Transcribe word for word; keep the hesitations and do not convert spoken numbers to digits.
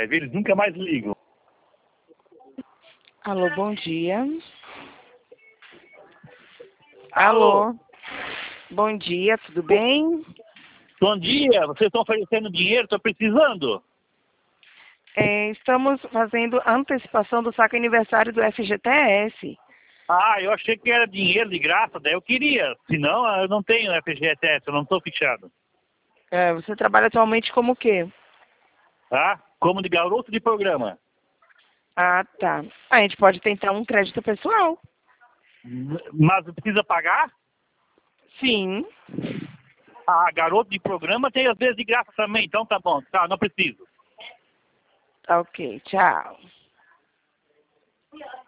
vai ver, eles nunca mais ligam. Alô, bom dia. Alô? Alô. Bom dia, tudo bem? Bom dia, vocês estão oferecendo dinheiro, estou precisando. É, estamos fazendo antecipação do saque aniversário do F G T S. Ah, eu achei que era dinheiro de graça, daí eu queria. Senão, eu não tenho F G T S, eu não estou fichado. É, você trabalha atualmente como o quê? Tá? Como de garoto de programa. Ah, tá. A gente pode tentar um crédito pessoal. Mas precisa pagar? Sim. Ah, garoto de programa tem às vezes de graça também, então tá bom. Tá, não preciso. Ok, tchau.